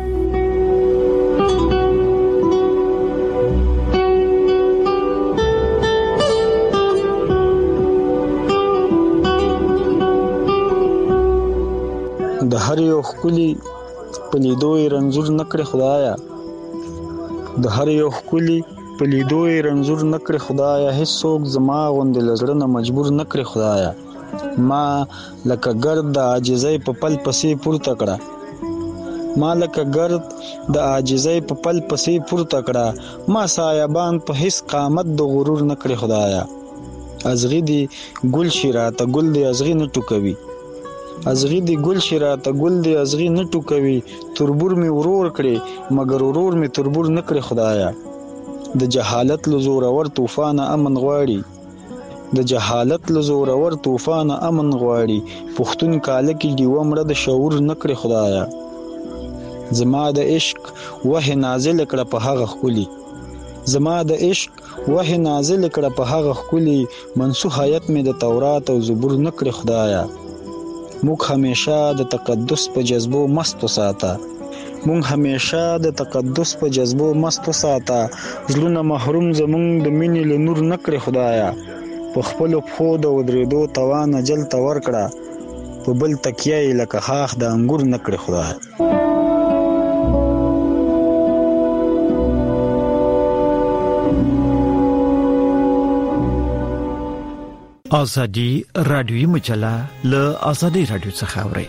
د هر یو خولي پلیدوی رنزور نکړي خدایا، د هر یو خولي پلیدوی رنزور نکړي خدایا، هیڅ څوک زما غوندې لزړه نه مجبور نکړي خدایا. ما لکه ګرد د عاجزۍ په پل پسې پورته کړه، ما لکه ګرد د عاجزۍ په پل پسې پورته کړه، ما سایبان په هیڅ قامت د غرور نکړي خدایا. ازغی دی ګل شیراته ګل دی ازغی نه ټوکوي، ازغی دی ګل شیراته ګل دی ازغی نه ټوکوي، تربور می ورور کړي مگر ورور می تربور نکړي خدایا. د جهالت لزورور طوفان امن غواړي، د جهالت لزورور طوفان امن غواړي، پښتون کاله کې دیو مړه د شعور نکړي خدایا. زما د عشق وه نازل کړه په هغه خولي، زما د عشق وه نازل کړه په هغه خولي، منسوخیت می د تورات او زبور نکړي خدایا. موږ همیشه د تقدس په جذبو مست وساته، موږ همیشه د تقدس په جذبو مست وساته، زړونه محروم زمونږ د مینې له نور نکړي خدایا. په خپل پښو د ودرېدو توان اجل ته ورکړه، په بل تکیه یې لکه خاخ د انګور نکړي خدایا. ازادي رادیوي مجله له ازادي رادیو څخه اوري.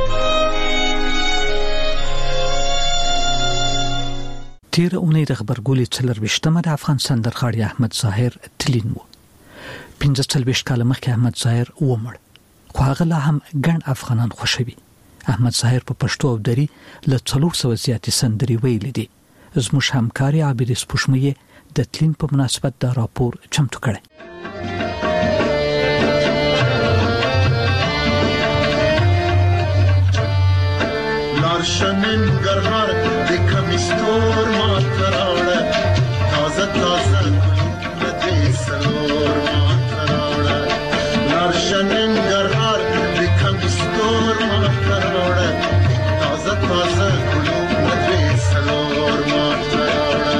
تیر اونۍ د خبرګولې 24مه د افغانستان درخاړي احمد ظاهر تلین وو. 45 کال مخکې احمد ظاهر ومړ، خو هغه لا هم ګڼ افغانان خوشوي. احمد ظاهر په پښتو او دري له 400 زیاتې سندري ویلې دي. زموږ همکاري عابد سپوږمۍ د تلین په مناسبت دا راپور چمتو کړی. شنن گرهار دکم استور ما تراوڑا تازه تازه ندی سلور ما تراوڑا لار شنن گرهار دکم استور ما تراوڑا تازه تازه ندی سلور ما تراوڑا.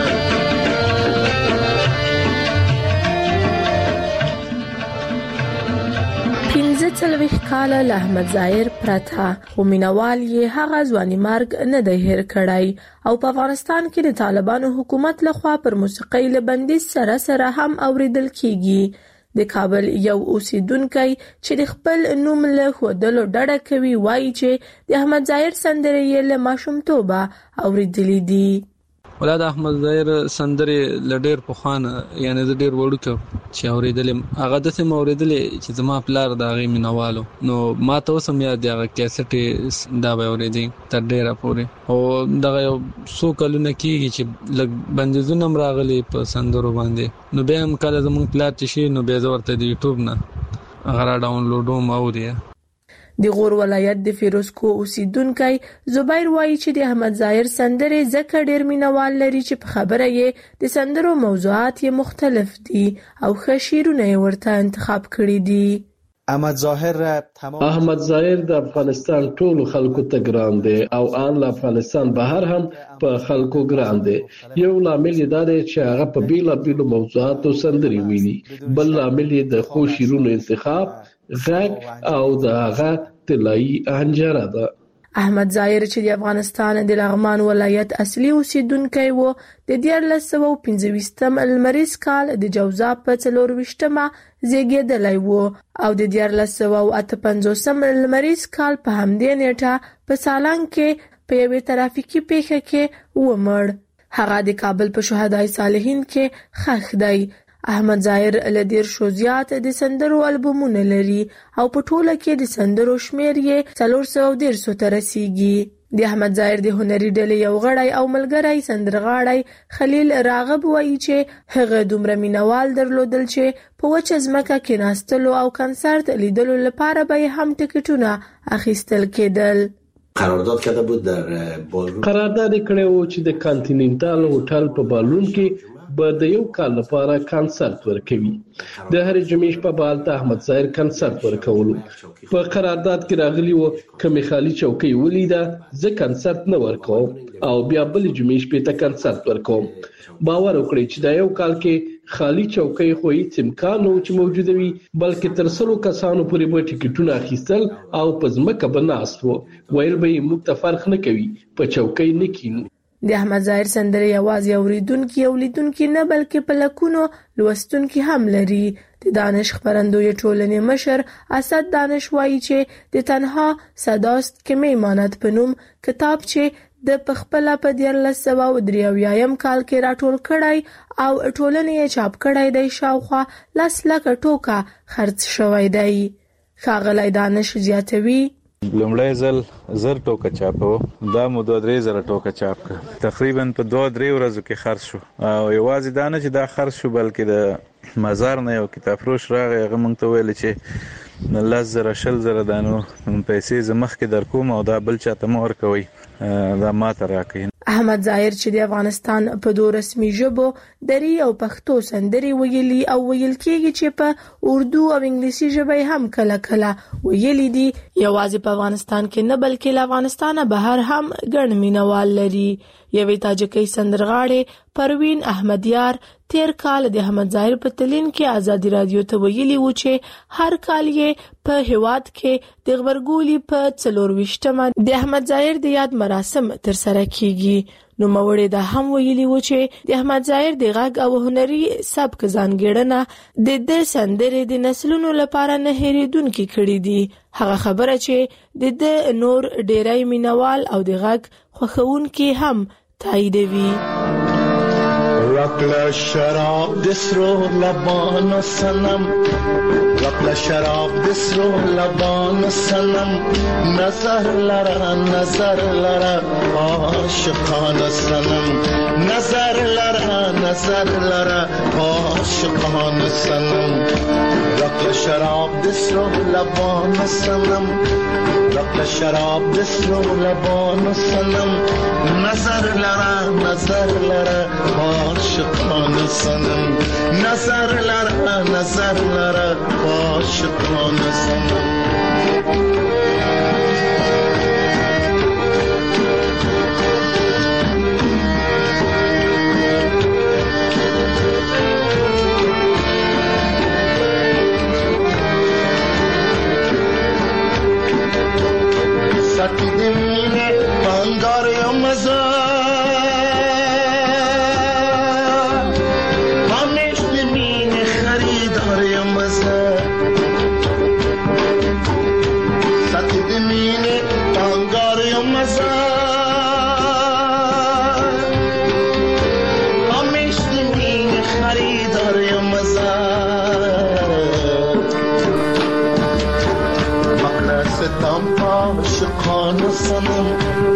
څلويخ کاله له احمد ظاهر پرته خو مینوال یې هغه ځواني مرګ نه دی هېر کړی او په افغانستان کې د طالبانو حکومت لخوا پر موسیقۍ له بندیز سره هم اوریدل کیږي. د کابل یو اوسیدونکی چې د خپل نوم له ښودلو ډډه کوي وایي چې د احمد ظاهر سندرې یې له ماشومتوبه اوریدلې دي. ولاد احمد ظاهر سندرې لډیر په خوان یعنی د ډیر وړوکو چې اوریدلې هغه د سم اوریدلې چې زما پلار د هغه مینوالو نو ما ته وسم یاد دی هغه کیسټ دا به اوریدې تر ډیره پورې او دغه یو څو کلونه کېږي چې لږ بندیزونه راغلي په سندرو باندې نو به هم کله زموږ پلار چې شي نو به زه ورته د یوټیوب نه هغه را ډاونلوډوم اوري. د غور ولایت د فیروزکو اوسیدونکی زبیر وایي چې د احمد ظاهر سندرې ځکه ډېر مینوال لري چې په خبره یې د سندرو موضوعات یې مختلف دي او ښه شعرونه یې ورته انتخاب کړي دي. احمد ظاهر د افغانستان ټولو خلکو ته ګران دی او ان له افغانستان بهر هم په خلکو ګران دی. یو لامل دا دی چې هغه په بیلابیلو موضوعاتو سندري ویلي، بل لامل د خو شیرونو انتخاب غږ او د هغه طلایی انجره ده. احمد ظاهر چې د افغانستان د لغمان ولایت اصلي اوسیدونکی و، د 1925 لمریز کال د جوزا په 24مه زیږیدلی و او د 1958 لمریز کال په همدې نیټه په سالنګ کې په یوې ترافیکي پیښه کې ومړ. هغه د کابل په شهدای صالحین کې ښخ دی. احمد ظاهر له 10 زیات د سندرو البومونه لري او په ټوله کې د سندرو شمیر یې 410 ته رسیږي. د احمد ظاهر د هنري ډلې یو غړی او ملګری سندرغاړی خلیل راغب وایي چې هغه دومره مینوال درلودل چې په وچه ځمکه کې ناستلو او کنسرت لیدلو لپاره به هم ټکټونه اخیستل کېدل. قرارداد کرده بود در بالرون، قرارداد کړی و چې د کانټیننټال هوټل په بالون کې به د یو کال لپاره کنسرت ورکوي. د هرې جمعې شپه به هلته احمد ظاهر کنسرت ورکولو. په قرارداد کې راغلی و که خالي چوکۍ ولیده زه کنسرت نه ورکوم او بیا بلې جمعې شپې ته کنسرت ورکوم. باور وکړئ چې دا یو کال کې خالي چوکۍ خو هیڅ امکان نه و چې موجوده وي، بلکې تر 100 کسانو پورې به ټکټونه اخیستل او په ځمکه به ناست و. ویل به یې موږ ته فرق نه کوي، په چوکۍ نه کینو. د احمد ظاهر سندرې یوازې اوریدونکي او لیدونکي نه بلکې په لکونو لوستونکي هم لري. د دانش خپرندوی ټولنې مشر اسد دانش وایي چې د تنها صداست که میماند په نوم کتاب چې د پخپله په 1993 کال کې راټول کړی او ټولنې یې چاپ کړی دی شاوخوا 10 لکه ټوکه خرڅ شوی دی. ښاغلی دانش زیاتوي لومړی ځل 1000 ټوکه چاپو، دا مو 2-3 ټوکه چاپ کړ، تقریبا په 2-3 ورځو کې خرڅ شو. او یوازې دا نه چې دا خرڅ شو بلکې د مزار نه یو کتاب فروش راغی، هغه موږ ته ویل چې 10,000-20,000 دانو پیسې زه مخکې در کوم او دا بل چاته مه ورکوئ، دا ماته راکړئ. احمد ظاهر چې د افغانستان په 2 رسمي ژبو دری او پښتو سندري ویلي او ویل کېږي چې په اردو او انګلیسي ژبه هم کله کله ویلي دي. یوازې په افغانستان کې نه بلکې له افغانستانه بهر هم ګڼ مینوال لري. یوې تاجکۍ سندرغاړې پروین احمدیار تیر کال د احمد ظاهر په تلین کې آزادي رادیو ته ویلي و چې هر کال یې په هیواد کې د غبرګولي په 24مه د احمد ظاهر د یاد مراسم ترسره کیږي. نو موړې دا هم ویلي و چې د احمد ظاهر د غږ او هنري سبک ځانګړنه د سندرې د نسلونو لپاره نه هېرېدونکې کړې دي. هغه خبره چې د نور ډېری مینوال او د غږ خوښونکي هم تاییدوي. رقل شراب دسرو لبان سنم، رقل شراب دسرو لبان سنم، نظر لرا عاشقان سنم، نظر لرا عاشقان سنم. رقل شراب دسرو لبان سنم، رقل شراب دسرو لبان سنم، نظر لرا عاشقان سنم، نظر لرا عاشقان سنم. ساتی دمینه بانگار یا مزار، همیش دمینه خریدار یا مزار. ساتی دمینه بانگار یا مزار، همیش دمینه خریدار یا مزار. مقرستم عاشقان سنم،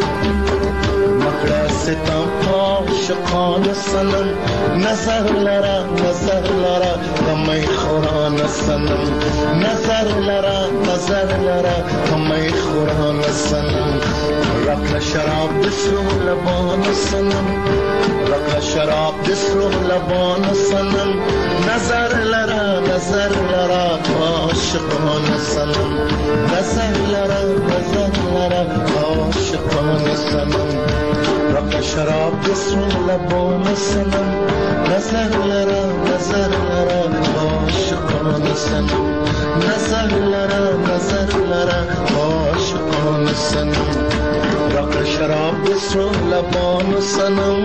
مقرستم عاشقان سنم، نظر لرا غمی خوران سنم، نظر لرا غمی خوران سنم. رقل شراب دسرو لبان سنم، رقل شراب دسرو لبان سنم نظر لرا عاشقان سنم نظر لرا عاشقان سنم رق شراب دسرو لبان سنم نظر لرا عاشقان سنم نظر لرا عاشقان سنم رق شراب دسرو لبان سنم.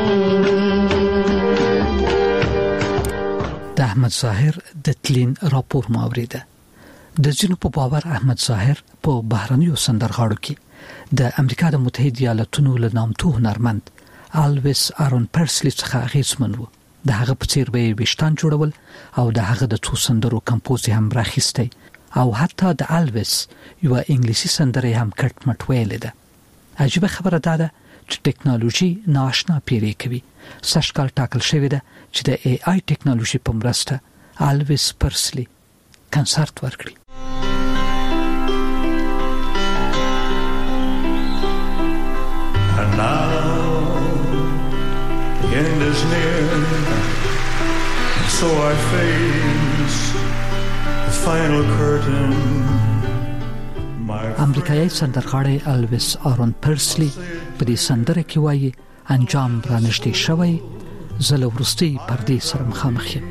د احمد ظاهر د تلین راپور ماوریده. د ځینو په باور احمد ظاهر په بهرنیو سندرغاړو کې د امریکا د متحده ایالاتونو له نامتو هنرمند الویس آرون پرسلی څخه اغیزمن و. د هغه په څیر به وشتان جوړول او د هغه د څو سندرو کمپوز هم راخیسته او حتی د الویس یو انګلیسي سندره هم کټ مټ ویل ده. عجیب خبره ده چې ټکنالوژي ناشنا پیری کوي. سږکال ټاکل شوی ده چې د ای آی ټکنالوژي په مرسته الویس پرسلی کنسرت ورکړي. And now the end is near, and so I face the final curtain. امریکایي سندرغاړی الویس آرون پرسلی په دې سندره کې وایي انجام را نږدې شوی، زه له وروستۍ پردې سره مخامخ یم.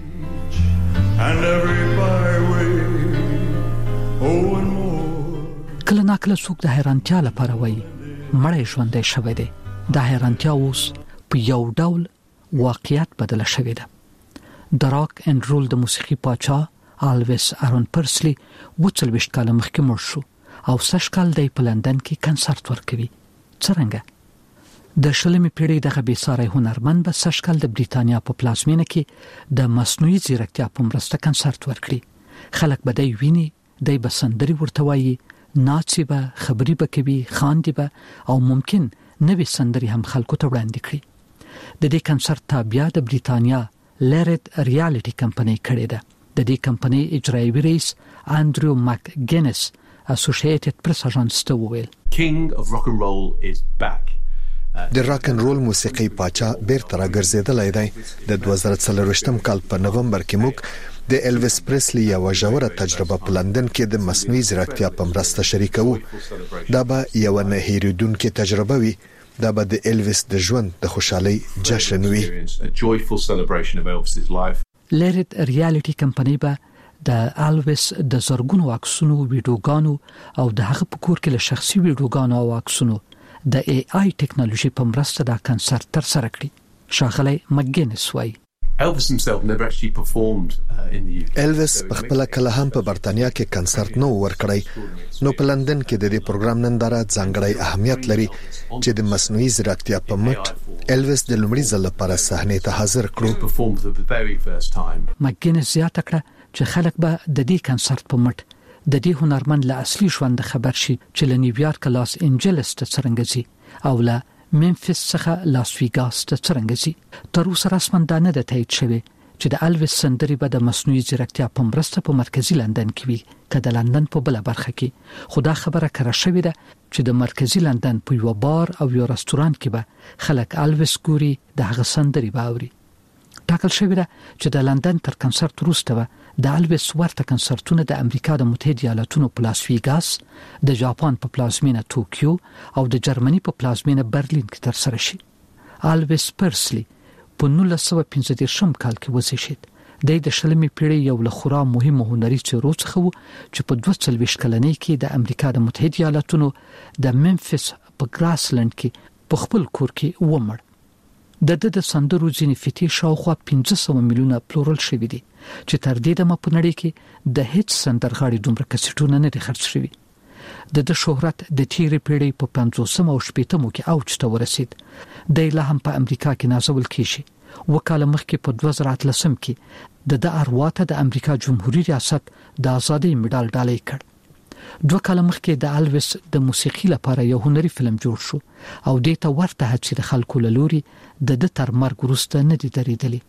کله ناکله څوک د حیرانتیا لپاره وایي مړی ژوندی شوی دی. دا حیرانتیا اوس په یو ډول واقعیت بدله شوې ده. د راک اینډ رول د موسیقي پاچا الویس آرون پرسلی 40 کاله مخکې مړ شو او سږکال دی په لندن کې کنسرت ورکوي. څرنګه د شلمې پیړۍ دغه بېساری هنرمند به سږکال د بریتانیا په پلازمینه کې د مصنوعي ځیرکتیا په مرسته کنسرت ورکړي. خلک به دی ویني، دی به سندرې ورته وایي، ناڅي به، خبرې به کوي، خاندي به او ممکن نوې سندرې هم خلکو ته وړاندې کړي. د دې کنسرت تابعه د بریتانیا لرت ریالټي کمپنۍ کړې ده. د دې کمپنۍ اجرایي رئیس انډریو مک ګینس اسوسییټډ پریس اژانس ته وویل King of rock and roll is back. د راک ان رول موسیقي پاچا بیرته راګرځیدلی دی. د 2024 کال په نومبر کې موږ د الویس پرسلی یو ژوره تجربه په لندن کې د مصنوعي ځیرکتیا په مرسته شریکو. دا به یو نه هېریدونکې تجربه وي. دا به د الویس د ژوند د خوشحالۍ جشن وي. لرت ریالټي کمپنۍ به د الویس د زرګونو عکسونو، ویډیوګانو او د هغه په کور کې له شخصي ویډیوګانو او عکسونو د ای آی ټکنالوژي په مرسته دا کنسرت تر سره کړي. ښاغلی مګینس وایي Elvis himself never actually performed in the UK. الویس په خپل کله هم په برتانیا کې کنسرت نو ورکړی. نو په لندن کې د دې پروګرام ننداره ځانګړی اهمیت لري چې د مصنوعي ځیرکتیا په مټ الویس د لومړي ځل لپاره صحنې ته حاضر کړو. مګینس زیاته کړه چې خلک به د دې کنسرت په مټ د دې هنرمند له اصلي ژوند خبر شي چې له نیویارک لاس انجلس ته څنګه ځي او له ممفیس څخه لاس ویګاس ته څنګه ځي. تر اوسه رسماً دا نه ده تایید شوی چې د الویس سندرې به د مصنوعي ځیرکتیا په مرسته په مرکزی لندن کې وي که د لندن په بله برخه کې. خو دا خبره کره شوې ده چې د مرکزی لندن په یو بار او یو رستورانت کې به خلک الویس ګوري، د هغه سندرې به اوري. ټاکل شوی ده چې د لندن تر کنسرت وروسته به د الویس ورته کنسرتونه د امریکا د متحده ایالاتونو په لاس ویګاس، د جاپان په پلازمینه توکیو او د جرمني په پلازمینه برلین کې تر سره شي. الویس پرسلی په 1915 کال کې وزیږید. د شلمې پیړۍ یو له خورا مهمو هنري څیرو څخه و چې په 42 کلنۍ کې د امریکا د متحده ایالاتونو د ممفیس په ګراسلند کې په خپل کور کې ومړ. د سندرو ځینې فتې شاوخوا 500 میلیونه پلورل شوي دي چې تر دې دمه په نړۍ کې د هیڅ سندرغاړي دومره کسټونه نه دي خرڅ شوي. د شهرت د تیرې پیړۍ په 50 او 60 کې اوج ته ورسید. د لا هم په امریکا کې نازول کیږي. وکاله مخکې په 2013 کې د ارواته د امریکا جمهوریت ریاست د ازادۍ مډال ډالۍ کړ. 2 کاله مخکې د الویس د موسیقي لپاره یو هنري فلم جوړ شو او دې ته ورته هڅې د خلکو له لوري د تر مرګ وروسته نه دي درېدلې.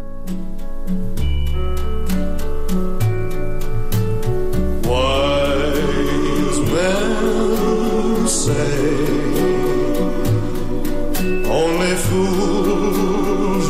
Wise men say only fools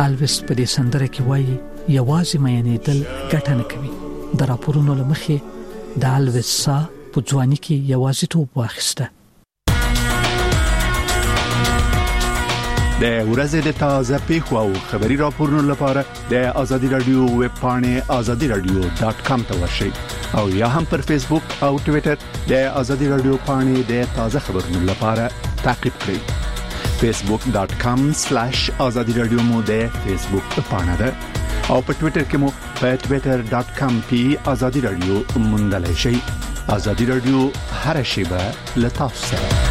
الویس په دې سندره کې وایي یوازې مینې دل ګټه نه کوي. د راپورونو لمخې د الویس سا په ځواني کې یوازې توپ واخیسته. د ورځې د تازه پیښو او خبري راپورونو لپاره د آزادي رادیو ویب پاڼه azadiradio.com ته ورشئ او یا هم پر فیسبوک او ټوئیټر د آزادي رادیو پاڼه د تازه خبرونو لپاره تعقیب کړئ. facebook.com/azadiradio مو د فیسبوک پاڼه ده او په ټوئیټر کې مو په twitter.com/azadiradio موندلای شئ. آزادي رادیو هر شیبه له تاسو سره.